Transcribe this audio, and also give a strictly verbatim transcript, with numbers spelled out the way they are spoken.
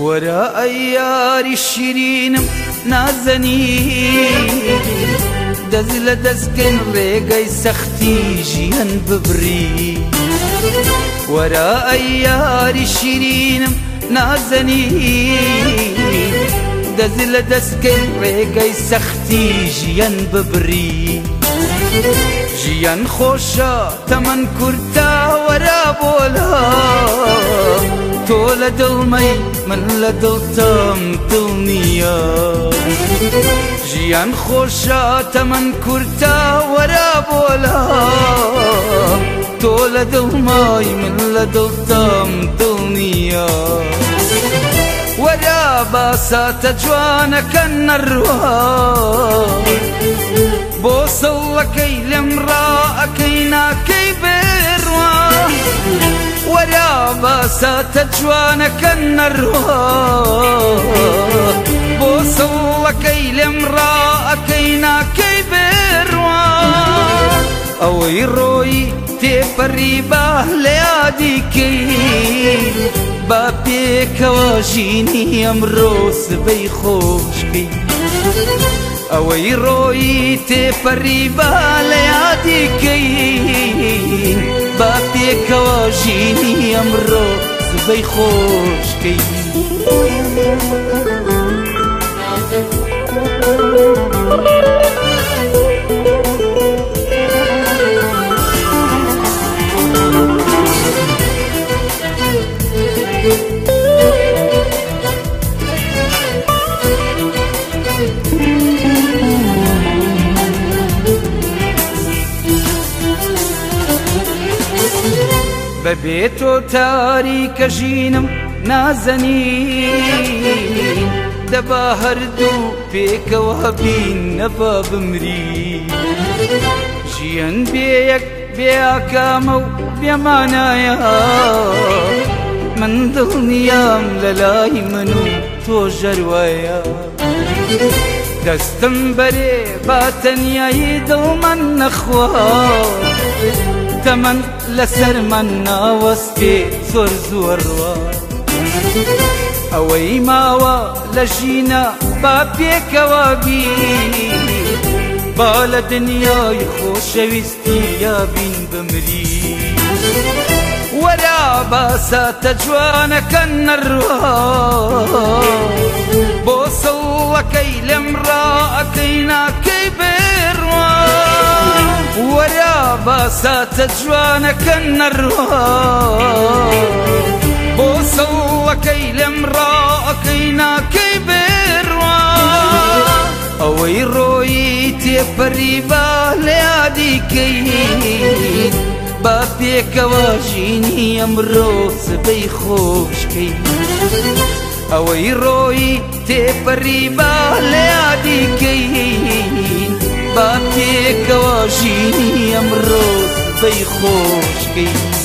وەرە ئەی یاری شیرینم نازەنی دەست لە دەستکەن ڕێگەی سەختی ژیان ببری وەرە ئەی یاری شیرینم نازەنی دەست لە دەستکەن ڕێگەی سەختی ژیان ببری ژیان خۆشە تەمەن کورتە وەرە بۆلام تۆ لە دڵمەی من لە دڵتەم دڵ نییە ژیان خۆشە تەمەن کورتە وەرە بۆلام تۆ لە دڵمەی من لە دڵتەم دڵ نییە وەرە باساتە جوانەکەن نەڕوان بۆ سڵەکەی لێم ڕائەکەی ناکەی بێڕوان وەرە باساتە جوانەکەن نەڕوان بۆ سڵەکەی لێم ڕائەکەی ناکەی بێڕوان ئەوەی ڕۆیی تێپەڕی با لە یادیکەی با پێکەوە ژینی ئەمڕۆ سبەی خۆشکەی ئەوەی ڕۆیی تێپەڕی با لە یادیکەی با پێکەوە ژینی ئەمڕۆ سبەی خۆشکەی بەبێ تۆ تاریکە ژینم نازەنین دەبا هەردوو پێکەوە بین نەبا بمری ژیان بێیەک بێ ئاکامە و بێمانایە من دڵنیام لە لای من و تۆ ژەروایە دەستم بەرێ با تەنیایی دڵمان نەخوات تەمەن لەسەرمان ناوەستێ زۆر زۆرەوە ئەوەی ماوە لە ژینە با پێکەوە بین با لە دنیای خۆشەویستی یابین بمری وەرە باساتە جوانەکەن نەڕوان بۆ سڵەکەی لێم ڕائەکەی ناکەی بێڕوان وەرە باساتە جوانەکەن نەڕوان بۆ سڵەکەی لێم ڕائەکەی ناکەی بێڕوان ئەوەی ڕۆیی تێپەڕی با لە یادیکەی با پێکەوە ژینی ئەمڕۆ سبەی خۆشکەی ئەوەی ڕۆیی تێپەڕی با لە یادیکەی با پێکەوە ژینی ئەمڕۆ سبەی خۆشکەی